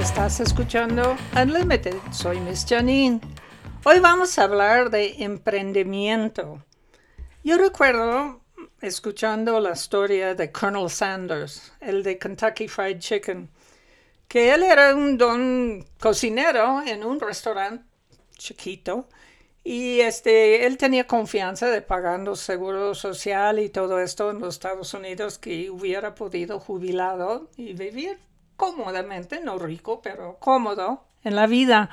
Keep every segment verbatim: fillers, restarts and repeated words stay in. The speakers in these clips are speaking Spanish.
Estás escuchando Unlimited, soy Miss Janine. Hoy vamos a hablar de emprendimiento. Yo recuerdo escuchando la historia de Colonel Sanders, el de Kentucky Fried Chicken, que él era un don cocinero en un restaurante chiquito y este, él tenía confianza de pagando seguro social y todo esto en los Estados Unidos, que hubiera podido jubilado y vivir cómodamente, no rico, pero cómodo en la vida.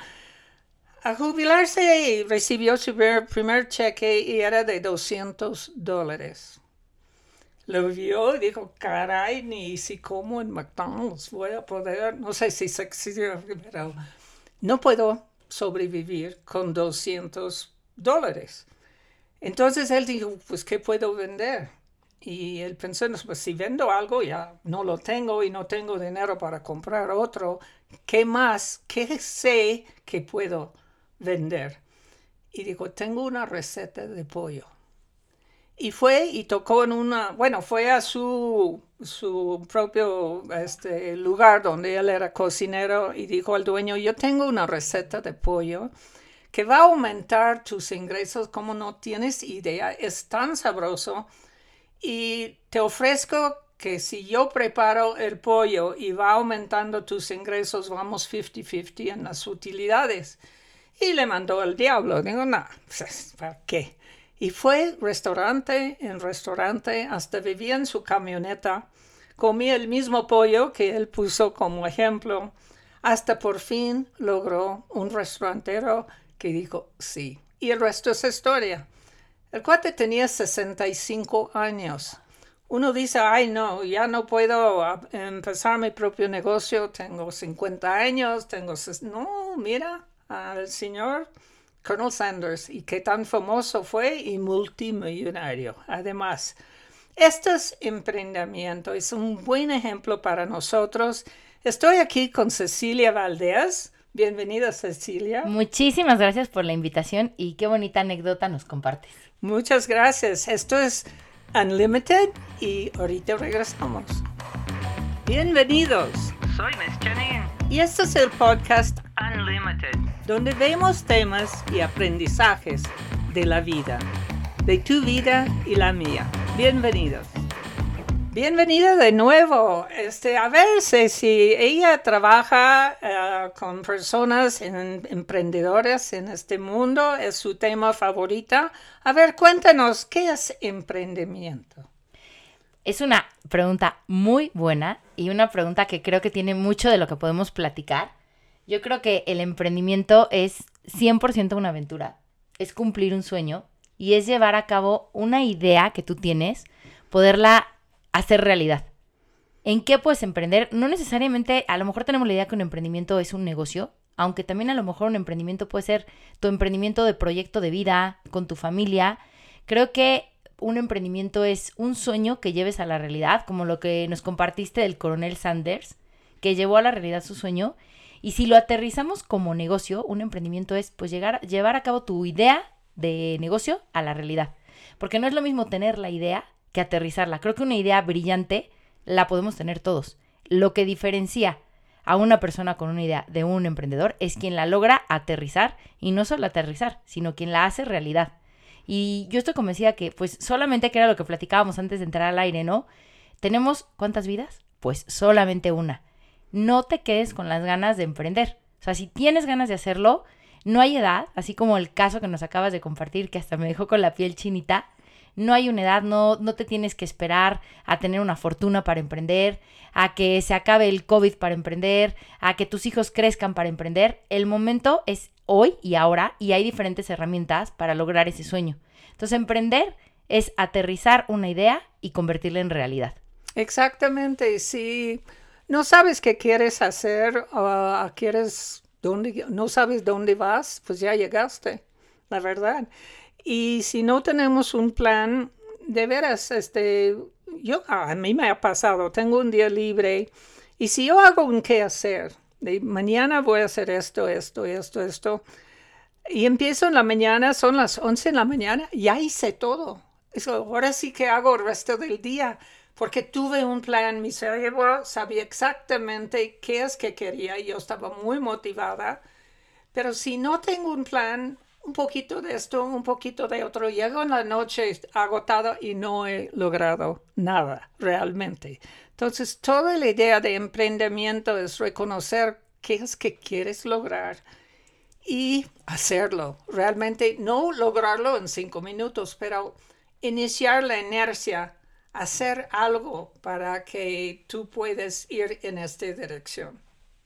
A jubilarse recibió su primer cheque y era de doscientos dólares. Lo vio y dijo, caray, ni si como en McDonald's voy a poder, no sé si se exige, pero no puedo sobrevivir con doscientos dólares. Entonces él dijo, pues, ¿qué puedo vender? Y él pensó, pues si vendo algo ya no lo tengo y no tengo dinero para comprar otro, ¿qué más? ¿Qué sé que puedo vender? Y dijo, tengo una receta de pollo. Y fue y tocó en una, bueno, fue a su, su propio este, lugar donde él era cocinero y dijo al dueño, yo tengo una receta de pollo que va a aumentar tus ingresos como no tienes idea. Es tan sabroso y te ofrezco que si yo preparo el pollo y va aumentando tus ingresos, vamos cincuenta cincuenta en las utilidades. Y le mandó al diablo. Digo, no, ¿para qué? Y fue restaurante en restaurante, hasta vivía en su camioneta, comía el mismo pollo que él puso como ejemplo, hasta por fin logró un restaurantero que dijo sí. Y el resto es historia. El cuate tenía sesenta y cinco años. Uno dice, ay no, ya no puedo empezar mi propio negocio, tengo cincuenta años, tengo... No, mira al señor Colonel Sanders, y qué tan famoso fue y multimillonario. Además, este es emprendimiento, es un buen ejemplo para nosotros. Estoy aquí con Cecilia Valdés. Bienvenida, Cecilia. Muchísimas gracias por la invitación y qué bonita anécdota nos compartes. Muchas gracias. Esto es Unlimited y ahorita regresamos. Bienvenidos. Soy Miss Janine. Y este es el podcast Unlimited, donde vemos temas y aprendizajes de la vida, de tu vida y la mía. Bienvenidos. Bienvenida de nuevo. Este, a ver, si ella trabaja uh, con personas en, emprendedores en este mundo, es su tema favorita. A ver, cuéntanos, ¿qué es emprendimiento? Es una pregunta muy buena y una pregunta que creo que tiene mucho de lo que podemos platicar. Yo creo que el emprendimiento es cien por ciento una aventura, es cumplir un sueño y es llevar a cabo una idea que tú tienes, poderla hacer realidad. ¿En qué puedes emprender? No necesariamente, a lo mejor tenemos la idea que un emprendimiento es un negocio, aunque también a lo mejor un emprendimiento puede ser tu emprendimiento de proyecto de vida, con tu familia. Creo que un emprendimiento es un sueño que lleves a la realidad, como lo que nos compartiste del coronel Sanders, que llevó a la realidad su sueño. Y si lo aterrizamos como negocio, un emprendimiento es pues llegar, llevar a cabo tu idea de negocio a la realidad. Porque no es lo mismo tener la idea que aterrizarla. Creo que una idea brillante la podemos tener todos. Lo que diferencia a una persona con una idea de un emprendedor es quien la logra aterrizar, y no solo aterrizar, sino quien la hace realidad. Y yo estoy convencida que pues solamente, que era lo que platicábamos antes de entrar al aire, ¿no? ¿Tenemos cuántas vidas? Pues solamente una. No te quedes con las ganas de emprender. O sea, si tienes ganas de hacerlo, no hay edad, así como el caso que nos acabas de compartir, que hasta me dejó con la piel chinita. No hay una edad, no, no te tienes que esperar a tener una fortuna para emprender, a que se acabe el COVID para emprender, a que tus hijos crezcan para emprender. El momento es hoy y ahora, y hay diferentes herramientas para lograr ese sueño. Entonces, emprender es aterrizar una idea y convertirla en realidad. Exactamente. Si no sabes qué quieres hacer o quieres dónde, no sabes dónde vas, pues ya llegaste, la verdad. Y si no tenemos un plan, de veras, este, yo, a mí me ha pasado, tengo un día libre, y si yo hago un qué hacer, de mañana voy a hacer esto, esto, esto, esto, y empiezo en la mañana, son las once de la mañana, ya hice todo. Eso, ahora sí que hago el resto del día, porque tuve un plan, mi cerebro sabía exactamente qué es que quería, yo estaba muy motivada, pero si no tengo un plan, un poquito de esto, un poquito de otro, llego en la noche agotado y no he logrado nada realmente. Entonces, toda la idea de emprendimiento es reconocer qué es que quieres lograr y hacerlo. Realmente no lograrlo en cinco minutos, pero iniciar la inercia, hacer algo para que tú puedas ir en esta dirección.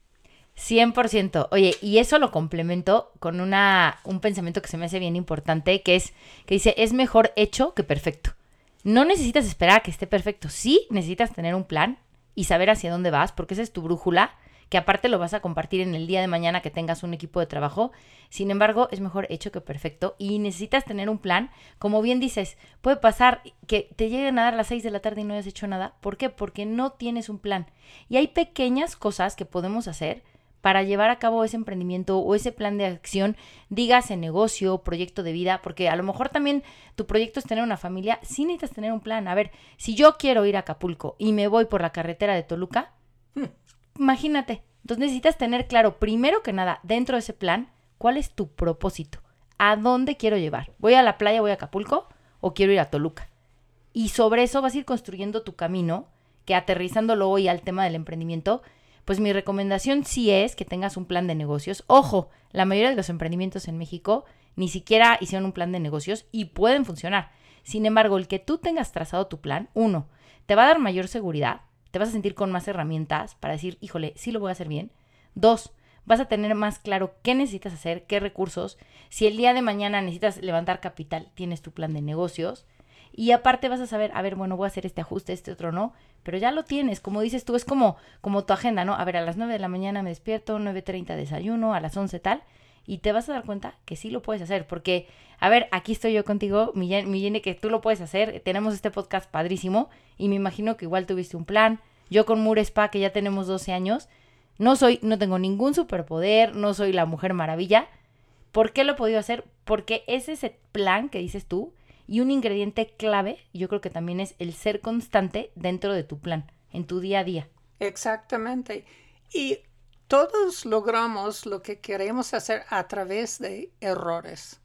cien por ciento. Oye, y eso lo complemento con una, un pensamiento que se me hace bien importante, que es, que dice, es mejor hecho que perfecto. No necesitas esperar a que esté perfecto. Sí necesitas tener un plan y saber hacia dónde vas, porque esa es tu brújula, que aparte lo vas a compartir en el día de mañana que tengas un equipo de trabajo. Sin embargo, es mejor hecho que perfecto y necesitas tener un plan. Como bien dices, puede pasar que te lleguen a dar a las seis de la tarde y no hayas hecho nada. ¿Por qué? Porque no tienes un plan. Y hay pequeñas cosas que podemos hacer para llevar a cabo ese emprendimiento o ese plan de acción, dígase negocio, proyecto de vida, porque a lo mejor también tu proyecto es tener una familia, sí necesitas tener un plan. A ver, si yo quiero ir a Acapulco y me voy por la carretera de Toluca, hmm, imagínate. Entonces necesitas tener claro, primero que nada, dentro de ese plan, cuál es tu propósito, a dónde quiero llevar. ¿Voy a la playa, voy a Acapulco o quiero ir a Toluca? Y sobre eso vas a ir construyendo tu camino, que aterrizándolo hoy al tema del emprendimiento, pues mi recomendación sí es que tengas un plan de negocios. Ojo, la mayoría de los emprendimientos en México ni siquiera hicieron un plan de negocios y pueden funcionar. Sin embargo, el que tú tengas trazado tu plan, uno, te va a dar mayor seguridad, te vas a sentir con más herramientas para decir, híjole, sí lo voy a hacer bien. Dos, vas a tener más claro qué necesitas hacer, qué recursos. Si el día de mañana necesitas levantar capital, tienes tu plan de negocios. Y aparte vas a saber, a ver, bueno, voy a hacer este ajuste, este otro no, pero ya lo tienes, como dices tú, es como, como tu agenda, ¿no? A ver, a las nueve de la mañana me despierto, nueve treinta desayuno, a las once tal, y te vas a dar cuenta que sí lo puedes hacer, porque, a ver, aquí estoy yo contigo, mi Jenny, que tú lo puedes hacer, tenemos este podcast padrísimo, y me imagino que igual tuviste un plan, yo con Mure Spa, que ya tenemos doce años, no soy, no tengo ningún superpoder, no soy la Mujer Maravilla. ¿Por qué lo he podido hacer? Porque es ese plan que dices tú. Y un ingrediente clave, yo creo que también es el ser constante dentro de tu plan, en tu día a día. Exactamente. Y todos logramos lo que queremos hacer a través de errores.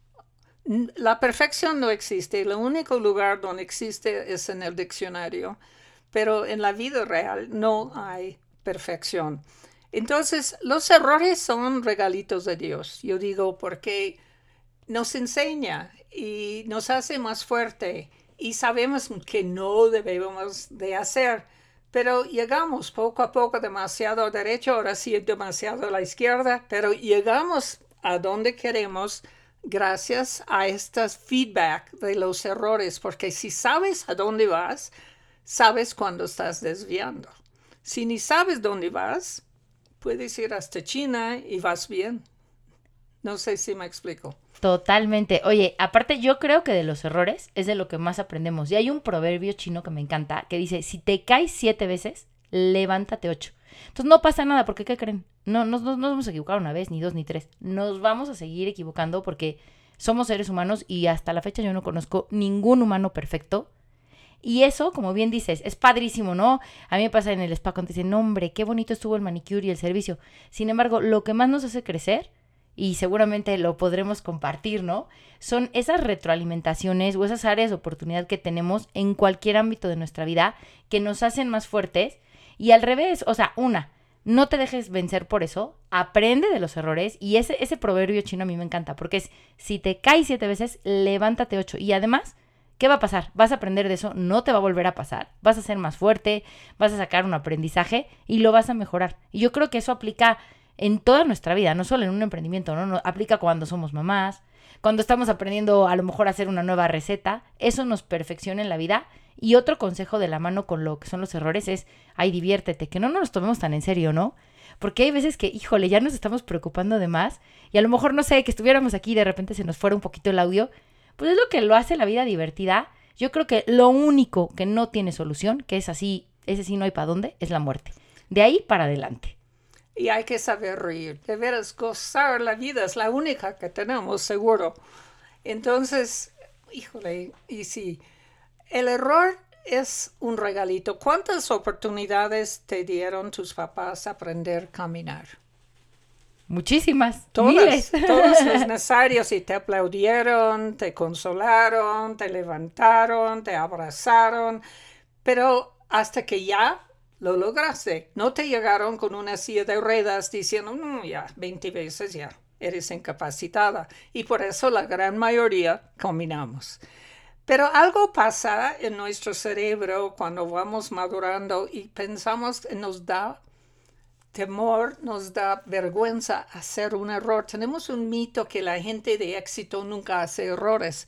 La perfección no existe. El único lugar donde existe es en el diccionario. Pero en la vida real no hay perfección. Entonces, los errores son regalitos de Dios. Yo digo, porque nos enseña y nos hace más fuerte y sabemos que no debemos de hacer, pero llegamos poco a poco demasiado a derecha, ahora sí demasiado a la izquierda, pero llegamos a donde queremos gracias a este feedback de los errores, porque si sabes a dónde vas, sabes cuándo estás desviando. Si ni sabes dónde vas, puedes ir hasta China y vas bien. No sé si me explico. Totalmente. Oye, aparte yo creo que de los errores es de lo que más aprendemos. Y hay un proverbio chino que me encanta que dice, si te caes siete veces, levántate ocho. Entonces no pasa nada, porque ¿qué creen? No, no, no nos vamos a equivocar una vez, ni dos, ni tres. Nos vamos a seguir equivocando porque somos seres humanos y hasta la fecha yo no conozco ningún humano perfecto. Y eso, como bien dices, es padrísimo, ¿no? A mí me pasa en el spa cuando te dicen, no, hombre, qué bonito estuvo el manicure y el servicio. Sin embargo, lo que más nos hace crecer, y seguramente lo podremos compartir, ¿no? Son esas retroalimentaciones o esas áreas de oportunidad que tenemos en cualquier ámbito de nuestra vida que nos hacen más fuertes. Y al revés, o sea, una, no te dejes vencer por eso, aprende de los errores. Y ese, ese proverbio chino a mí me encanta porque es, si te caes siete veces, levántate ocho. Y además, ¿qué va a pasar? Vas a aprender de eso, no te va a volver a pasar, vas a ser más fuerte, vas a sacar un aprendizaje y lo vas a mejorar. Y yo creo que eso aplica en toda nuestra vida, no solo en un emprendimiento, ¿no? No, aplica cuando somos mamás, cuando estamos aprendiendo a lo mejor a hacer una nueva receta, eso nos perfecciona en la vida. Y otro consejo de la mano con lo que son los errores es, ay, diviértete, que no nos los tomemos tan en serio, ¿no? Porque hay veces que, híjole, ya nos estamos preocupando de más y a lo mejor, no sé, que estuviéramos aquí y de repente se nos fuera un poquito el audio, pues es lo que lo hace la vida divertida. Yo creo que lo único que no tiene solución, que es así, ese sí no hay para dónde, es la muerte. De ahí para adelante. Y hay que saber reír, de veras gozar la vida, es la única que tenemos, seguro. Entonces, híjole, y sí, el error es un regalito. ¿Cuántas oportunidades te dieron tus papás a aprender a caminar? Muchísimas, Todas, miles. todos los necesarios, y te aplaudieron, te consolaron, te levantaron, te abrazaron, pero hasta que ya lo lograste, no te llegaron con una silla de ruedas diciendo, no, ya, veinte veces ya eres incapacitada, y por eso la gran mayoría caminamos. Pero algo pasa en nuestro cerebro cuando vamos madurando y pensamos que nos da temor, nos da vergüenza hacer un error. Tenemos un mito que la gente de éxito nunca hace errores.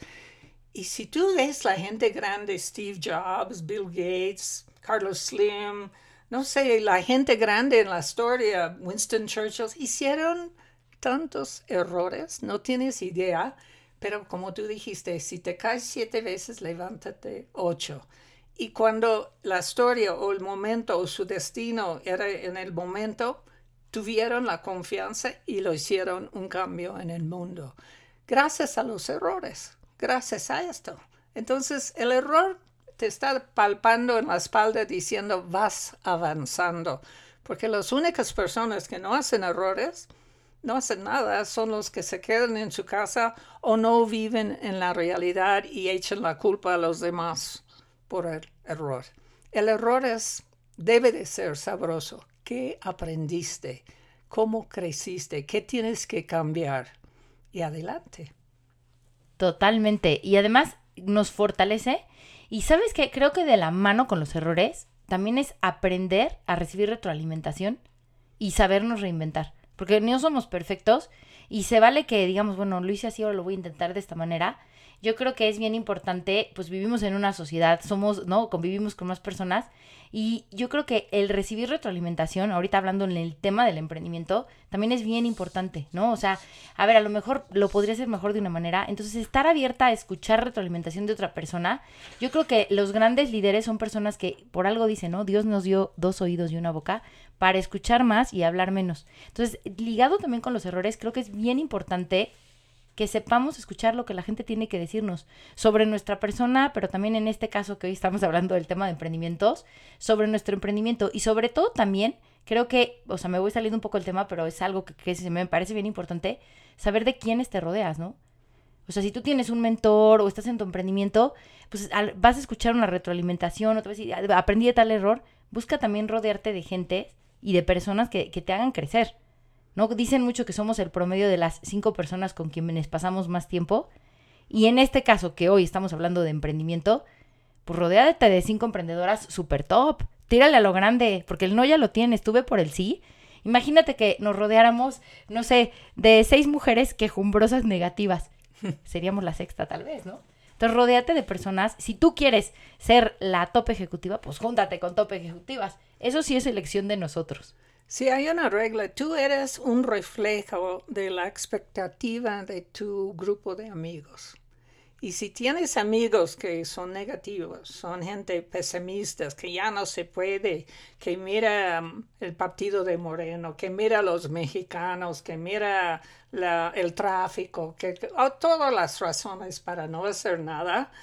Y si tú ves la gente grande, Steve Jobs, Bill Gates, Carlos Slim, no sé, la gente grande en la historia, Winston Churchill, hicieron tantos errores, no tienes idea. Pero como tú dijiste, si te caes siete veces, levántate ocho. Y cuando la historia o el momento o su destino era en el momento, tuvieron la confianza y lo hicieron un cambio en el mundo. Gracias a los errores, gracias a esto. Entonces el error te está palpando en la espalda diciendo vas avanzando. Porque las únicas personas que no hacen errores, no hacen nada, son los que se quedan en su casa o no viven en la realidad y echan la culpa a los demás por el error. El error es, debe de ser sabroso. ¿Qué aprendiste? ¿Cómo creciste? ¿Qué tienes que cambiar? Y adelante. Totalmente. Y además nos fortalece. Y ¿sabes qué? Creo que de la mano con los errores también es aprender a recibir retroalimentación y sabernos reinventar. Porque no somos perfectos y se vale que digamos, bueno, lo hice así, ahora lo voy a intentar de esta manera. Yo creo que es bien importante, pues vivimos en una sociedad, somos, ¿no? Convivimos con más personas y yo creo que el recibir retroalimentación, ahorita hablando en el tema del emprendimiento, también es bien importante, ¿no? O sea, a ver, a lo mejor lo podría hacer mejor de una manera, entonces estar abierta a escuchar retroalimentación de otra persona. Yo creo que los grandes líderes son personas que por algo dicen, ¿no? Dios nos dio dos oídos y una boca para escuchar más y hablar menos. Entonces, ligado también con los errores, creo que es bien importante que sepamos escuchar lo que la gente tiene que decirnos sobre nuestra persona, pero también en este caso que hoy estamos hablando del tema de emprendimientos, sobre nuestro emprendimiento y sobre todo también, creo que, o sea, me voy saliendo un poco del tema, pero es algo que, que me parece bien importante, saber de quiénes te rodeas, ¿no? O sea, si tú tienes un mentor o estás en tu emprendimiento, pues al, vas a escuchar una retroalimentación, otra vez, aprendí de tal error, busca también rodearte de gente y de personas que, que te hagan crecer. ¿No? Dicen mucho que somos el promedio de las cinco personas con quienes pasamos más tiempo. Y en este caso, que hoy estamos hablando de emprendimiento, pues rodéate de cinco emprendedoras súper top. Tírale a lo grande, porque el no ya lo tienes, tú ve por el sí. Imagínate que nos rodeáramos, no sé, de seis mujeres quejumbrosas negativas. Seríamos la sexta tal vez, ¿no? Entonces, rodéate de personas. Si tú quieres ser la top ejecutiva, pues júntate con top ejecutivas. Eso sí es elección de nosotros. Si hay una regla, tú eres un reflejo de la expectativa de tu grupo de amigos. Y si tienes amigos que son negativos, son gente pesimistas, que ya no se puede, que mira um, el partido de Moreno, que mira a los mexicanos, que mira la, el tráfico, que, que oh, todas las razones para no hacer nada,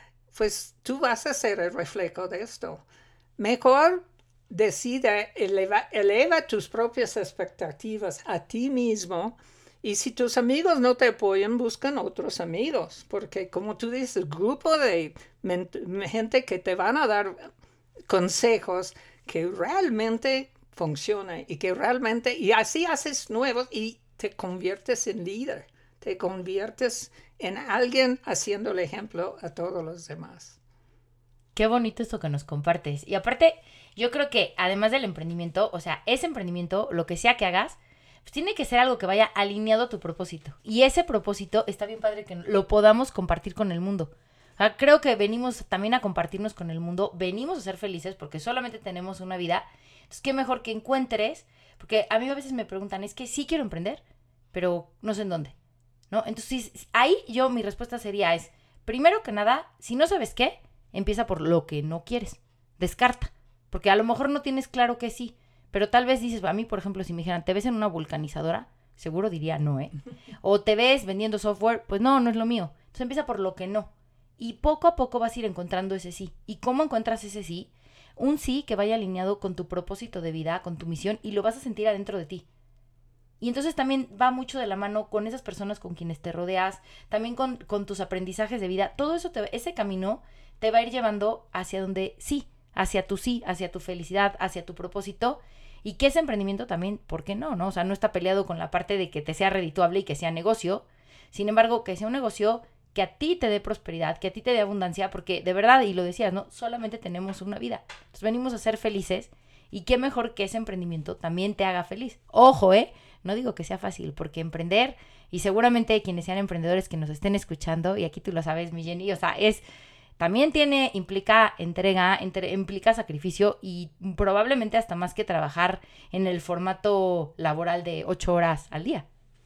pues tú vas a ser el reflejo de esto. Mejor decide, eleva, eleva tus propias expectativas a ti mismo, y si tus amigos no te apoyan, buscan otros amigos, porque como tú dices, grupo de gente que te van a dar consejos que realmente funcionan y que realmente, y así haces nuevos y te conviertes en líder, te conviertes en alguien haciendo el ejemplo a todos los demás. Qué bonito esto que nos compartes. Y aparte, yo creo que además del emprendimiento, o sea, ese emprendimiento, lo que sea que hagas, pues tiene que ser algo que vaya alineado a tu propósito. Y ese propósito está bien padre que lo podamos compartir con el mundo. O sea, creo que venimos también a compartirnos con el mundo, venimos a ser felices porque solamente tenemos una vida. Entonces, qué mejor que encuentres, porque a mí a veces me preguntan, es que sí quiero emprender, pero no sé en dónde, ¿no? Entonces, ahí yo mi respuesta sería es, primero que nada, si no sabes qué, empieza por lo que no quieres. Descarta. Porque a lo mejor no tienes claro que sí. Pero tal vez dices, a mí, por ejemplo, si me dijeran, ¿te ves en una vulcanizadora? Seguro diría no, ¿eh? O te ves vendiendo software, pues no, no es lo mío. Entonces empieza por lo que no. Y poco a poco vas a ir encontrando ese sí. ¿Y cómo encuentras ese sí? Un sí que vaya alineado con tu propósito de vida, con tu misión, y lo vas a sentir adentro de ti. Y entonces también va mucho de la mano con esas personas con quienes te rodeas, también con, con tus aprendizajes de vida. Todo eso, te, ese camino te va a ir llevando hacia donde sí, hacia tu sí, hacia tu felicidad, hacia tu propósito. Y que ese emprendimiento también, ¿por qué no? ¿no? O sea, no está peleado con la parte de que te sea redituable y que sea negocio. Sin embargo, que sea un negocio que a ti te dé prosperidad, que a ti te dé abundancia, porque de verdad, y lo decías, ¿no? Solamente tenemos una vida. Entonces venimos a ser felices y qué mejor que ese emprendimiento también te haga feliz. Ojo, ¿eh? No digo que sea fácil, porque emprender, y seguramente quienes sean emprendedores que nos estén escuchando, y aquí tú lo sabes, mi Jenny, o sea, es, también tiene, implica entrega, entre, implica sacrificio y probablemente hasta más que trabajar en el formato laboral de ocho horas al día.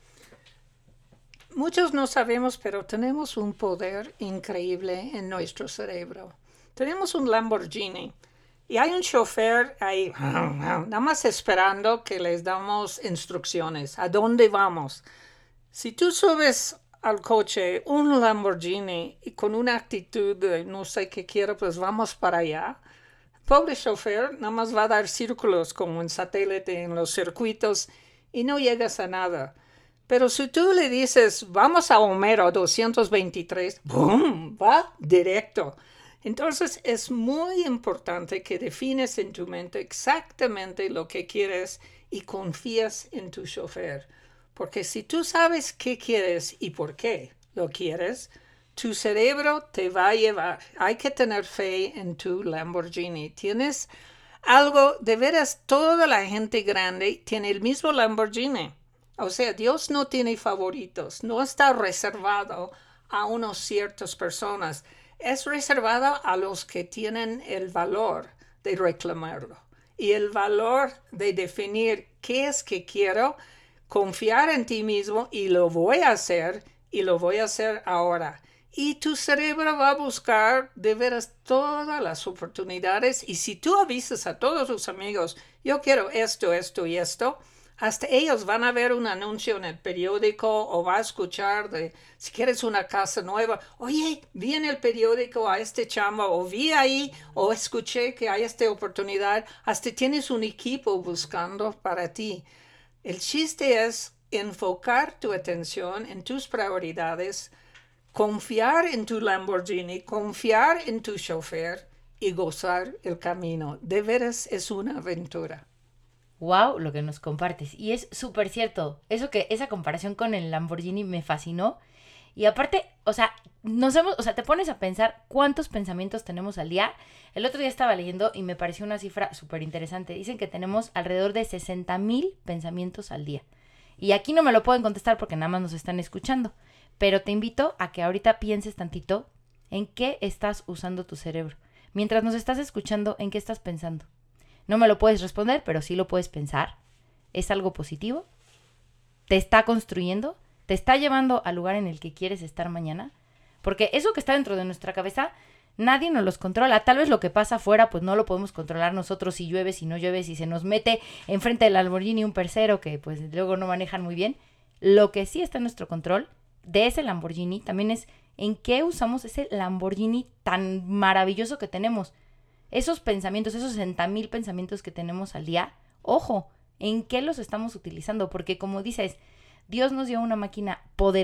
Muchos no sabemos, pero tenemos un poder increíble en nuestro cerebro. Tenemos un Lamborghini. Y hay un chofer ahí, nada más esperando que les damos instrucciones. ¿A dónde vamos? Si tú subes al coche un Lamborghini y con una actitud de no sé qué quiero, pues vamos para allá. El pobre chofer nada más va a dar círculos como en satélite en los circuitos y no llegas a nada. Pero si tú le dices, vamos a Homero doscientos veintitrés, ¡boom!, va directo. Entonces es muy importante que defines en tu mente exactamente lo que quieres y confías en tu chofer. Porque si tú sabes qué quieres y por qué lo quieres, tu cerebro te va a llevar. Hay que tener fe en tu Lamborghini. Tienes algo, de veras, toda la gente grande tiene el mismo Lamborghini. O sea, Dios no tiene favoritos. No está reservado a unas ciertas personas. Es reservado a los que tienen el valor de reclamarlo y el valor de definir qué es que quiero, confiar en ti mismo y lo voy a hacer y lo voy a hacer ahora. Y tu cerebro va a buscar de veras todas las oportunidades y si tú avisas a todos tus amigos, yo quiero esto, esto y esto, hasta ellos van a ver un anuncio en el periódico o va a escuchar de si quieres una casa nueva. Oye, vi en el periódico a este chamba o vi ahí o escuché que hay esta oportunidad. Hasta tienes un equipo buscando para ti. El chiste es enfocar tu atención en tus prioridades, confiar en tu Lamborghini, confiar en tu chofer y gozar el camino. De veras es una aventura. Wow, lo que nos compartes. Y es súper cierto. Eso que, esa comparación con el Lamborghini me fascinó. Y aparte, o sea, nos hemos, o sea, te pones a pensar cuántos pensamientos tenemos al día. El otro día estaba leyendo y me pareció una cifra súper interesante. Dicen que tenemos alrededor de sesenta mil pensamientos al día. Y aquí no me lo pueden contestar porque nada más nos están escuchando. Pero te invito a que ahorita pienses tantito en qué estás usando tu cerebro. Mientras nos estás escuchando, ¿en qué estás pensando? No me lo puedes responder, pero sí lo puedes pensar. ¿Es algo positivo? ¿Te está construyendo? ¿Te está llevando al lugar en el que quieres estar mañana? Porque eso que está dentro de nuestra cabeza, nadie nos los controla. Tal vez lo que pasa afuera, pues no lo podemos controlar nosotros, si llueve, si no llueve, si se nos mete enfrente del Lamborghini un tercero que pues luego no manejan muy bien. Lo que sí está en nuestro control de ese Lamborghini también es en qué usamos ese Lamborghini tan maravilloso que tenemos. Esos pensamientos, esos sesenta mil pensamientos que tenemos al día, ojo, ¿en qué los estamos utilizando? Porque como dices, Dios nos dio una máquina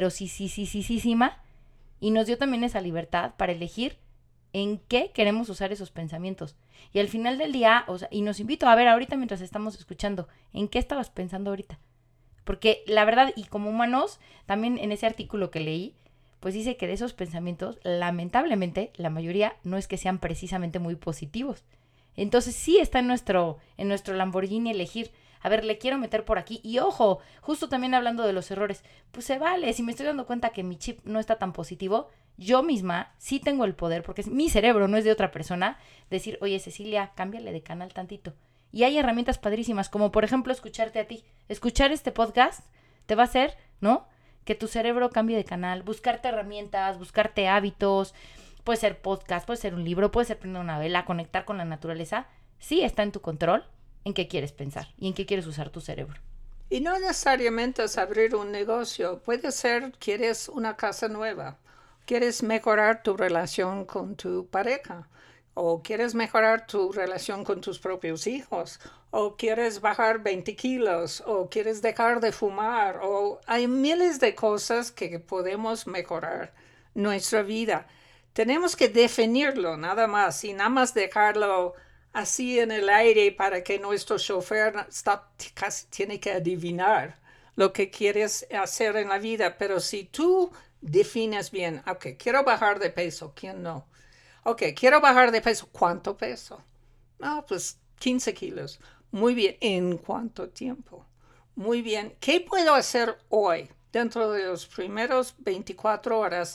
poderosísima y nos dio también esa libertad para elegir en qué queremos usar esos pensamientos. Y al final del día, o sea, y nos invito a ver ahorita mientras estamos escuchando, ¿en qué estabas pensando ahorita? Porque la verdad, y como humanos, también en ese artículo que leí, pues dice que de esos pensamientos, lamentablemente, la mayoría no es que sean precisamente muy positivos. Entonces sí está en nuestro, en nuestro Lamborghini elegir, a ver, le quiero meter por aquí. Y ojo, justo también hablando de los errores, pues se vale, si me estoy dando cuenta que mi chip no está tan positivo, yo misma sí tengo el poder, porque es mi cerebro, no es de otra persona, decir, oye Cecilia, cámbiale de canal tantito. Y hay herramientas padrísimas, como por ejemplo escucharte a ti. Escuchar este podcast te va a hacer, ¿no?, que tu cerebro cambie de canal, buscarte herramientas, buscarte hábitos, puede ser podcast, puede ser un libro, puede ser prender una vela, conectar con la naturaleza. Sí está en tu control en qué quieres pensar y en qué quieres usar tu cerebro. Y no necesariamente es abrir un negocio, puede ser quieres una casa nueva quieres mejorar tu relación con tu pareja, o quieres mejorar tu relación con tus propios hijos, o quieres bajar veinte kilos, o quieres dejar de fumar, o hay miles de cosas que podemos mejorar nuestra vida. Tenemos que definirlo nada más y nada más dejarlo así en el aire para que nuestro chofer está, casi tiene que adivinar lo que quieres hacer en la vida. Pero si tú defines bien, ok, quiero bajar de peso, ¿quién no? Ok, quiero bajar de peso, ¿cuánto peso? Ah, pues quince kilos. Muy bien, ¿en cuánto tiempo? Muy bien, ¿qué puedo hacer hoy, dentro de los primeros veinticuatro horas?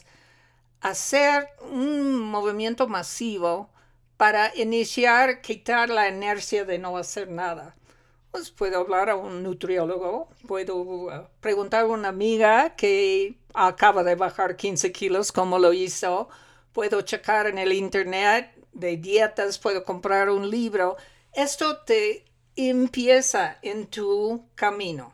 Hacer un movimiento masivo para iniciar, quitar la inercia de no hacer nada. Pues puedo hablar a un nutriólogo, puedo uh, preguntar a una amiga que acaba de bajar quince kilos, cómo lo hizo, puedo checar en el internet de dietas, puedo comprar un libro. Esto te empieza en tu camino.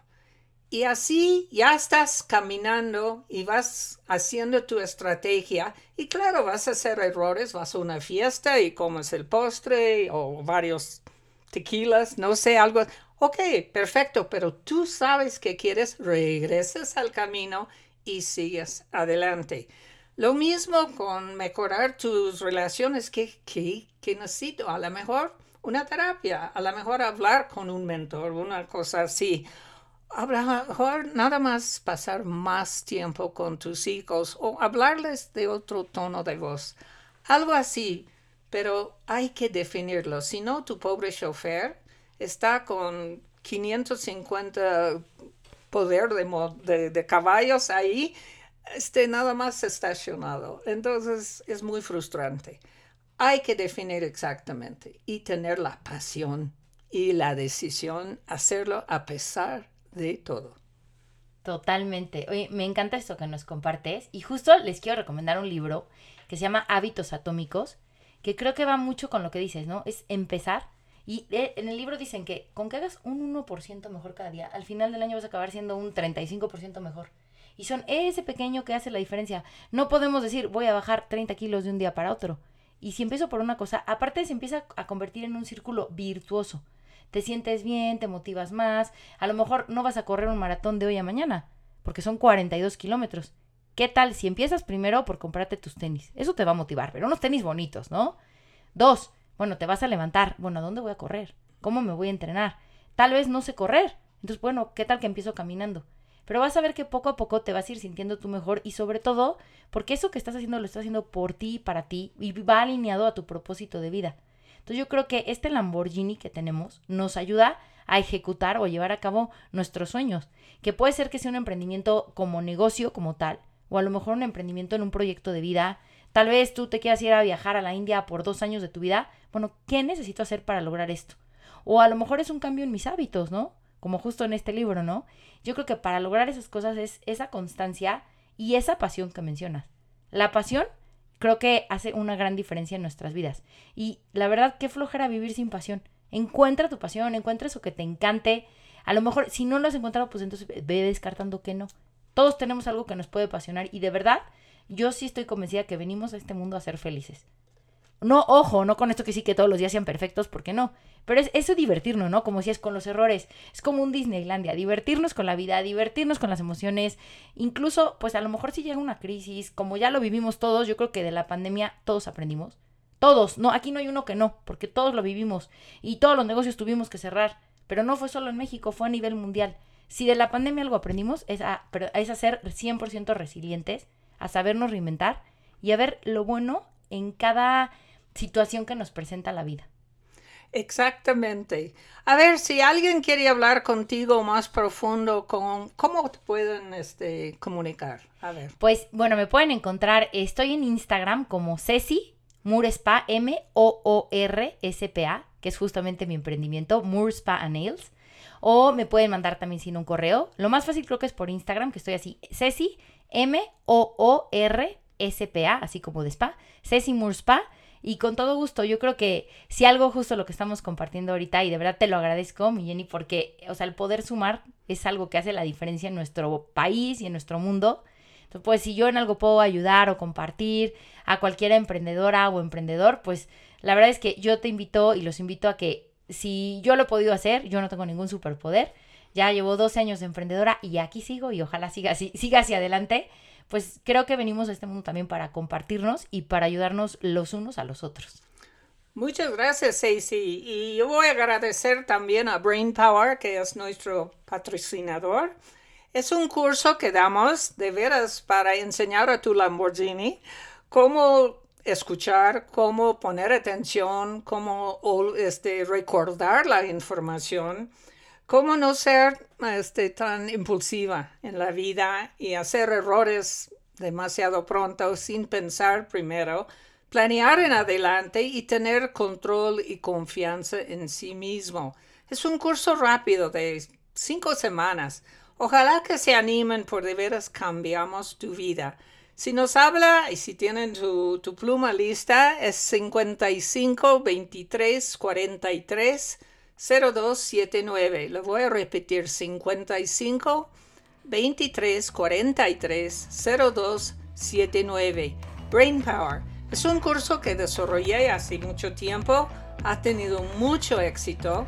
Y así ya estás caminando y vas haciendo tu estrategia. Y claro, vas a hacer errores, vas a una fiesta y comes el postre o varios tequilas, no sé, algo. Ok, perfecto, pero tú sabes que quieres, regresas al camino y sigues adelante. Lo mismo con mejorar tus relaciones. ¿Qué, qué, qué necesito? A lo mejor una terapia, a lo mejor hablar con un mentor, una cosa así. A lo mejor nada más pasar más tiempo con tus hijos o hablarles de otro tono de voz. Algo así, pero hay que definirlo. Si no, tu pobre chofer está con quinientos cincuenta poder de, de, de caballos ahí, este, nada más estacionado. Entonces es muy frustrante. Hay que definir exactamente y tener la pasión y la decisión, hacerlo a pesar de todo. Totalmente. Oye, me encanta esto que nos compartes y justo les quiero recomendar un libro que se llama Hábitos Atómicos, que creo que va mucho con lo que dices, ¿no? Es empezar y eh, en el libro dicen que con que hagas un uno por ciento mejor cada día, al final del año vas a acabar siendo un treinta y cinco por ciento mejor. Y son ese pequeño que hace la diferencia. No podemos decir voy a bajar treinta kilos de un día para otro. Y si empiezo por una cosa, aparte se empieza a convertir en un círculo virtuoso. Te sientes bien, te motivas más. A lo mejor no vas a correr un maratón de hoy a mañana, porque son cuarenta y dos kilómetros. ¿Qué tal si empiezas primero por comprarte tus tenis? Eso te va a motivar, pero unos tenis bonitos, ¿no? Dos, bueno, te vas a levantar. Bueno, ¿a dónde voy a correr? ¿Cómo me voy a entrenar? Tal vez no sé correr. Entonces, bueno, ¿qué tal que empiezo caminando? Pero vas a ver que poco a poco te vas a ir sintiendo tú mejor y sobre todo porque eso que estás haciendo lo estás haciendo por ti y para ti y va alineado a tu propósito de vida. Entonces yo creo que este Lamborghini que tenemos nos ayuda a ejecutar o a llevar a cabo nuestros sueños, que puede ser que sea un emprendimiento como negocio, como tal, o a lo mejor un emprendimiento en un proyecto de vida. Tal vez tú te quieras ir a viajar a la India por dos años de tu vida. Bueno, ¿qué necesito hacer para lograr esto? O a lo mejor es un cambio en mis hábitos, ¿no? Como justo en este libro, ¿no? Yo creo que para lograr esas cosas es esa constancia y esa pasión que mencionas. La pasión creo que hace una gran diferencia en nuestras vidas. Y la verdad, qué flojera vivir sin pasión. Encuentra tu pasión, encuentra eso que te encante. A lo mejor, si no lo has encontrado, pues entonces ve descartando que no. Todos tenemos algo que nos puede apasionar y de verdad, yo sí estoy convencida que venimos a este mundo a ser felices. No, ojo, no con esto que sí que todos los días sean perfectos, porque no. Pero es eso divertirnos, ¿no? Como si es con los errores. Es como un Disneylandia, divertirnos con la vida, divertirnos con las emociones. Incluso, pues a lo mejor si llega una crisis, como ya lo vivimos todos, yo creo que de la pandemia todos aprendimos. Todos, no, aquí no hay uno que no, porque todos lo vivimos. Y todos los negocios tuvimos que cerrar. Pero no fue solo en México, fue a nivel mundial. Si de la pandemia algo aprendimos, es a, es a ser cien por ciento resilientes, a sabernos reinventar y a ver lo bueno en cada situación que nos presenta la vida. Exactamente. A ver, si alguien quiere hablar contigo más profundo, con, ¿cómo te pueden este, comunicar? A ver. Pues, bueno, me pueden encontrar, estoy en Instagram como Ceci Moorspa, M O O R S P A, que es justamente mi emprendimiento, Moorspa and Nails. O me pueden mandar también sin un correo. Lo más fácil creo que es por Instagram, que estoy así, Ceci M O O R S P A, así como de spa, Ceci Moorspa. Y con todo gusto, yo creo que si algo justo lo que estamos compartiendo ahorita, y de verdad te lo agradezco, mi Jenny, porque, o sea, el poder sumar es algo que hace la diferencia en nuestro país y en nuestro mundo. Entonces, pues si yo en algo puedo ayudar o compartir a cualquier emprendedora o emprendedor, pues la verdad es que yo te invito y los invito a que si yo lo he podido hacer, yo no tengo ningún superpoder, ya llevo doce años de emprendedora y aquí sigo y ojalá siga así, siga hacia adelante, pues creo que venimos a este mundo también para compartirnos y para ayudarnos los unos a los otros. Muchas gracias, Ceci. Y yo voy a agradecer también a Brain Power, que es nuestro patrocinador. Es un curso que damos de veras para enseñar a tu Lamborghini cómo escuchar, cómo poner atención, cómo este, recordar la información, cómo no ser este, tan impulsiva en la vida y hacer errores demasiado pronto sin pensar primero, planear en adelante y tener control y confianza en sí mismo. Es un curso rápido de cinco semanas. Ojalá que se animen, por de veras cambiamos tu vida. Si nos habla y si tienen tu, tu pluma lista, es cincuenta y cinco, veintitrés, cuarenta y tres, cero dos siete nueve. Lo voy a repetir, cincuenta y cinco, veintitrés, cuarenta y tres, cero dos siete nueve. Brain Power. Es un curso que desarrollé hace mucho tiempo, ha tenido mucho éxito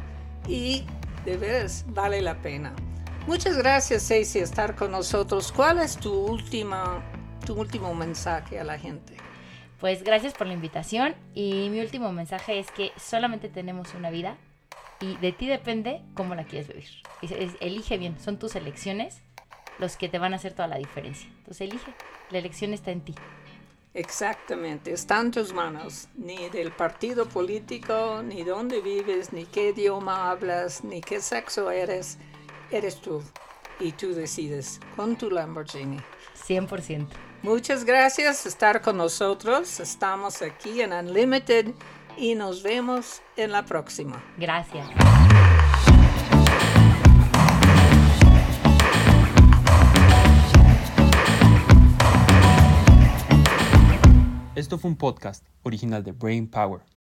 y de veras vale la pena. Muchas gracias, Ceci, por estar con nosotros. ¿Cuál es tu, última, tu último mensaje a la gente? Pues gracias por la invitación y mi último mensaje es que solamente tenemos una vida y de ti depende cómo la quieres vivir. Elige bien, son tus elecciones los que te van a hacer toda la diferencia. Entonces elige, la elección está en ti. Exactamente, está en tus manos, ni del partido político, ni dónde vives, ni qué idioma hablas, ni qué sexo eres. Eres tú y tú decides con tu Lamborghini. cien por ciento. Muchas gracias por estar con nosotros. Estamos aquí en Unlimited y nos vemos en la próxima. Gracias. Esto fue un podcast original de Brain Power.